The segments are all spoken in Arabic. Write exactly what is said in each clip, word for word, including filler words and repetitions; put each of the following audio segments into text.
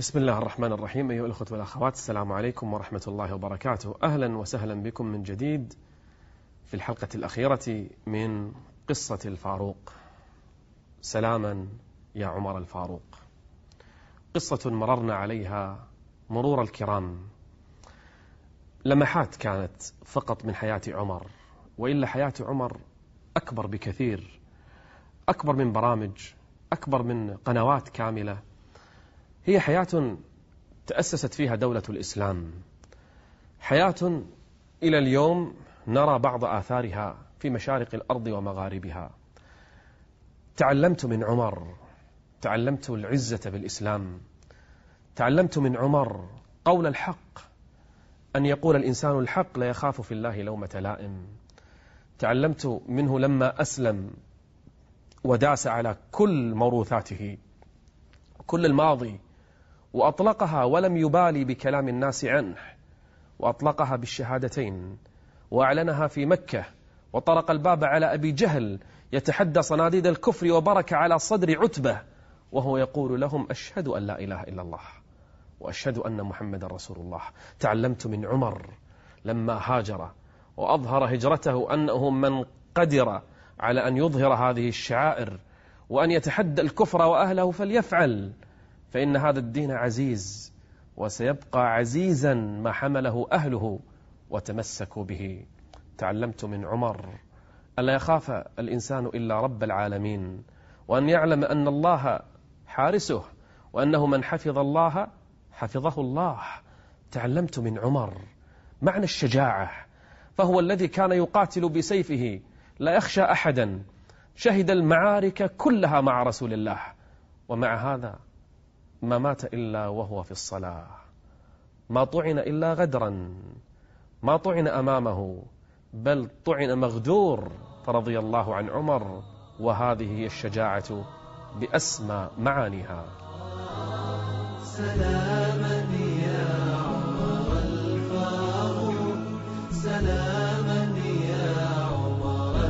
بسم الله الرحمن الرحيم. أيها الأخوة والأخوات، السلام عليكم ورحمة الله وبركاته. أهلا وسهلا بكم من جديد في الحلقة الأخيرة من قصة الفاروق. سلاما يا عمر الفاروق. قصة مررنا عليها مرور الكرام، لمحات كانت فقط من حياة عمر، وإلا حياة عمر أكبر بكثير، أكبر من برامج، أكبر من قنوات كاملة. هي حياة تأسست فيها دولة الإسلام، حياة إلى اليوم نرى بعض آثارها في مشارق الأرض ومغاربها. تعلمت من عمر، تعلمت العزة بالإسلام، تعلمت من عمر قول الحق، أن يقول الإنسان الحق لا يخاف في الله لومة لائم. تعلمت منه لما أسلم وداس على كل موروثاته، كل الماضي، وأطلقها ولم يبالي بكلام الناس عنه، وأطلقها بالشهادتين وأعلنها في مكة، وطرق الباب على أبي جهل يتحدى صناديد الكفر، وبرك على صدر عتبة وهو يقول لهم أشهد أن لا إله إلا الله وأشهد أن محمد رسول الله. تعلمت من عمر لما هاجر وأظهر هجرته أنه من قدر على أن يظهر هذه الشعائر وأن يتحدى الكفر وأهله فليفعل، فإن هذا الدين عزيز وسيبقى عزيزا ما حمله أهله وتمسكوا به. تعلمت من عمر ألا يخاف الإنسان إلا رب العالمين، وأن يعلم أن الله حارسه، وأنه من حفظ الله حفظه الله. تعلمت من عمر معنى الشجاعة، فهو الذي كان يقاتل بسيفه لا يخشى أحدا، شهد المعارك كلها مع رسول الله، ومع هذا ما مات إلا وهو في الصلاة، ما طعن إلا غدرا، ما طعن أمامه بل طعن مغدور، فرضي الله عن عمر. وهذه هي الشجاعة بأسمى معانيها. سلاما يا عمر الفاروق، سلاما يا عمر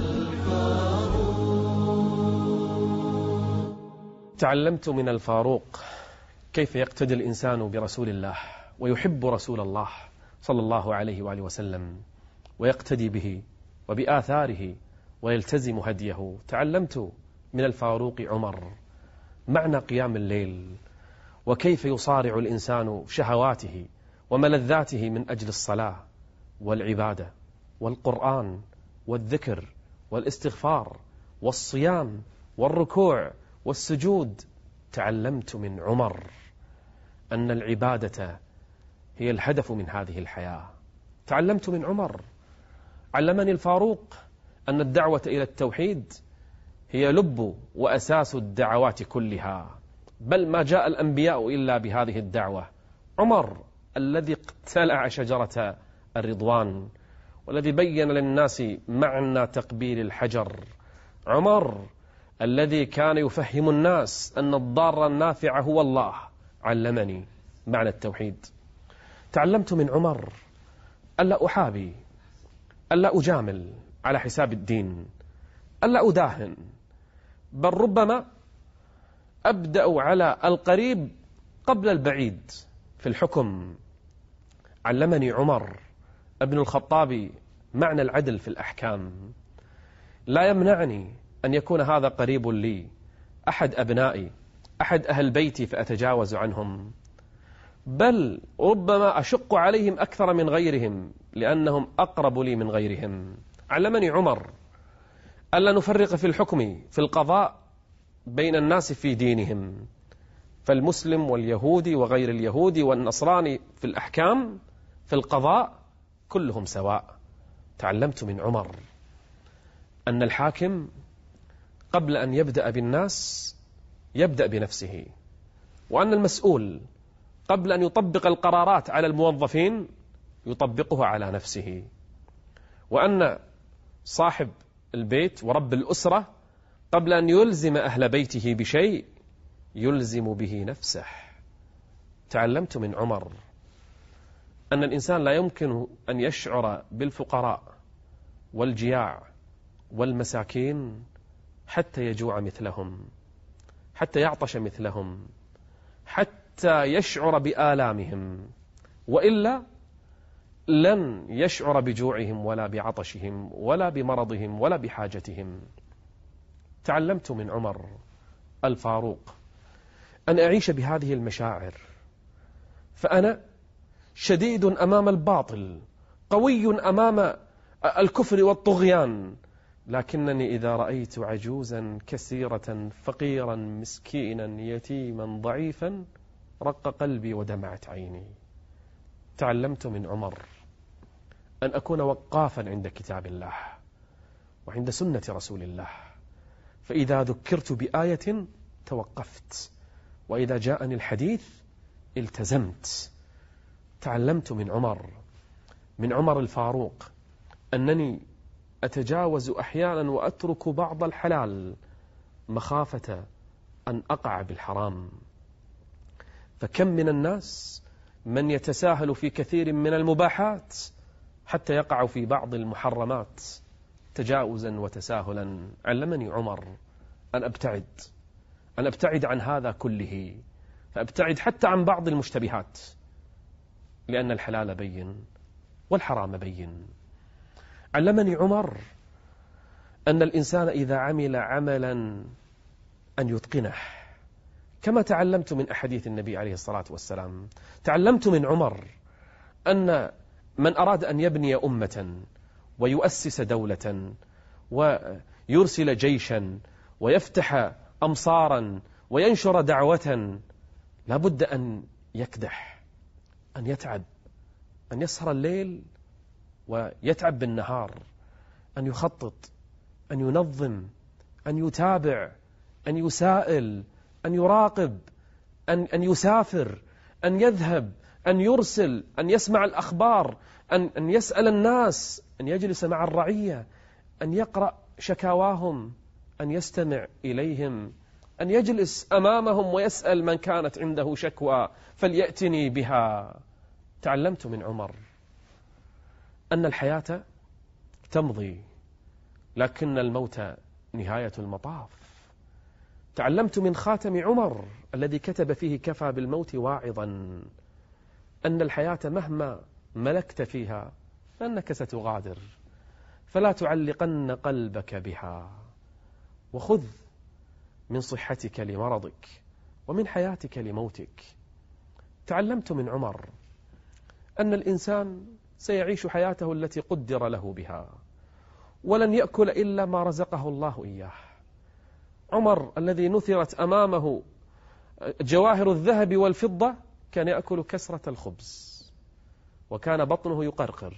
الفاروق. تعلمت من الفاروق كيف يقتدي الإنسان برسول الله ويحب رسول الله صلى الله عليه وآله وسلم، ويقتدي به وبآثاره ويلتزم هديه. تعلمت من الفاروق عمر معنى قيام الليل، وكيف يصارع الإنسان شهواته وملذاته من أجل الصلاة والعبادة والقرآن والذكر والاستغفار والصيام والركوع والسجود. تعلمت من عمر أن العبادة هي الهدف من هذه الحياة. تعلمت من عمر، علمني الفاروق أن الدعوة إلى التوحيد هي لب وأساس الدعوات كلها، بل ما جاء الأنبياء إلا بهذه الدعوة. عمر الذي اقتلع شجرة الرضوان، والذي بين للناس معنى تقبيل الحجر. عمر الذي كان يفهم الناس أن الضار النافع هو الله، علمني معنى التوحيد. تعلمت من عمر ألا أحابي، ألا أجامل على حساب الدين، ألا أداهن، بل ربما أبدأ على القريب قبل البعيد في الحكم. علمني عمر ابن الخطاب معنى العدل في الأحكام. لا يمنعني أن يكون هذا قريب لي، أحد أبنائي، أحد أهل بيتي، فأتجاوز عنهم، بل ربما أشق عليهم أكثر من غيرهم لأنهم أقرب لي من غيرهم. علمني عمر ألا نفرق في الحكم في القضاء بين الناس في دينهم، فالمسلم واليهودي وغير اليهودي والنصراني في الأحكام في القضاء كلهم سواء. تعلمت من عمر أن الحاكم قبل أن يبدأ بالناس يبدأ بنفسه، وأن المسؤول قبل أن يطبق القرارات على الموظفين يطبقها على نفسه، وأن صاحب البيت ورب الأسرة قبل أن يلزم أهل بيته بشيء يلزم به نفسه. تعلمت من عمر أن الإنسان لا يمكن أن يشعر بالفقراء والجياع والمساكين حتى يجوع مثلهم، حتى يعطش مثلهم، حتى حتى يشعر بآلامهم، وإلا لن يشعر بجوعهم ولا بعطشهم ولا بمرضهم ولا بحاجتهم. تعلمت من عمر الفاروق أن أعيش بهذه المشاعر، فأنا شديد أمام الباطل، قوي أمام الكفر والطغيان، لكنني إذا رأيت عجوزا كثيرة فقيرا مسكينا يتيما ضعيفا رق قلبي ودمعت عيني. تعلمت من عمر أن أكون وقافا عند كتاب الله وعند سنة رسول الله، فإذا ذكرت بآية توقفت، وإذا جاءني الحديث التزمت. تعلمت من عمر من عمر الفاروق أنني أتجاوز أحيانا وأترك بعض الحلال مخافة أن أقع بالحرام. فكم من الناس من يتساهل في كثير من المباحات حتى يقع في بعض المحرمات تجاوزا وتساهلا. علمني عمر أن أبتعد أن أبتعد عن هذا كله، فأبتعد حتى عن بعض المشتبهات، لأن الحلال بين والحرام بين. علمني عمر أن الإنسان إذا عمل عملا أن يتقنه، كما تعلمت من أحاديث النبي عليه الصلاة والسلام. تعلمت من عمر أن من أراد أن يبني أمة ويؤسس دولة ويرسل جيشا ويفتح أمصارا وينشر دعوة لا بد أن يكدح، أن يتعب، أن يسهر الليل ويتعب بالنهار، أن يخطط، أن ينظم، أن يتابع، أن يسائل، أن يراقب، أن, أن يسافر، أن يذهب، أن يرسل، أن يسمع الأخبار، أن, أن يسأل الناس، أن يجلس مع الرعية، أن يقرأ شكاواهم، أن يستمع إليهم، أن يجلس أمامهم ويسأل من كانت عنده شكوى فليأتني بها. تعلمت من عمر أن الحياة تمضي، لكن الموت نهاية المطاف. تعلمت من خاتم عمر الذي كتب فيه كفى بالموت واعظا أن الحياة مهما ملكت فيها فأنك ستغادر، فلا تعلقن قلبك بها، وخذ من صحتك لمرضك ومن حياتك لموتك. تعلمت من عمر أن الإنسان سيعيش حياته التي قدر له بها، ولن يأكل إلا ما رزقه الله إياه. عمر الذي نثرت أمامه جواهر الذهب والفضة كان يأكل كسرة الخبز، وكان بطنه يقرقر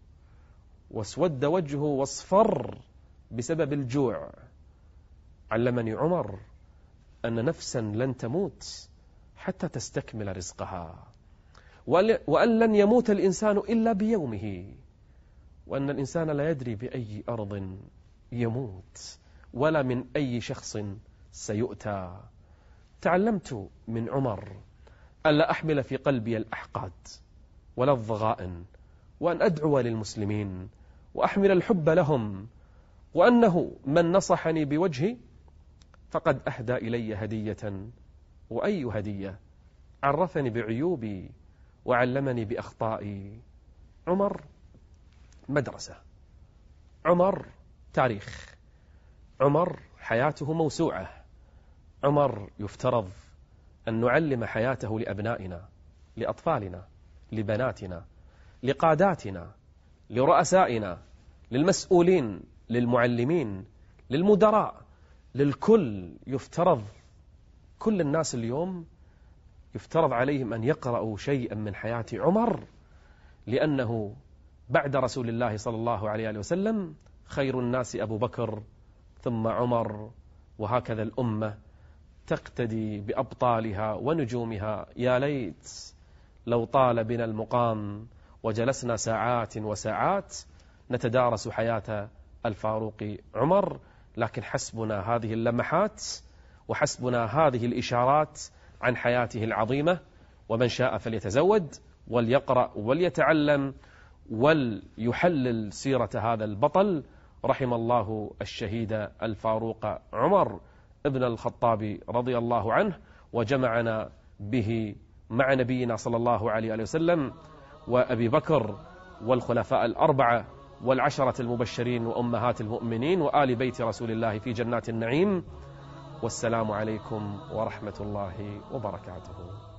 واسود وجهه واصفر بسبب الجوع. علمني عمر أن نفسا لن تموت حتى تستكمل رزقها، وأن لن يموت الإنسان إلا بيومه، وأن الإنسان لا يدري بأي أرض يموت ولا من أي شخص سيؤتى. تعلمت من عمر ألا أحمل في قلبي الأحقاد ولا الضغائن، وأن أدعو للمسلمين وأحمل الحب لهم، وأنه من نصحني بوجهي فقد أهدى إلي هدية، وأي هدية، عرفني بعيوبي وعلمني بأخطائي. عمر مدرسة، عمر تاريخ، عمر حياته موسوعة. عمر يفترض أن نعلم حياته لأبنائنا، لأطفالنا، لبناتنا، لقاداتنا، لرؤسائنا، للمسؤولين، للمعلمين، للمدراء، للكل. يفترض كل الناس اليوم يفترض عليهم أن يقرأوا شيئا من حياة عمر، لأنه بعد رسول الله صلى الله عليه وسلم خير الناس أبو بكر ثم عمر، وهكذا الأمة تقتدي بأبطالها ونجومها. يا ليت لو طال بنا المقام وجلسنا ساعات وساعات نتدارس حياة الفاروق عمر، لكن حسبنا هذه اللمحات وحسبنا هذه الإشارات عن حياته العظيمة. ومن شاء فليتزود وليقرأ وليتعلم وليحلل سيرة هذا البطل. رحم الله الشهيد الفاروق عمر ابن الخطاب رضي الله عنه، وجمعنا به مع نبينا صلى الله عليه وسلم وأبي بكر والخلفاء الأربعة والعشرة المبشرين وأمهات المؤمنين وآل بيت رسول الله في جنات النعيم. والسلام عليكم ورحمة الله وبركاته.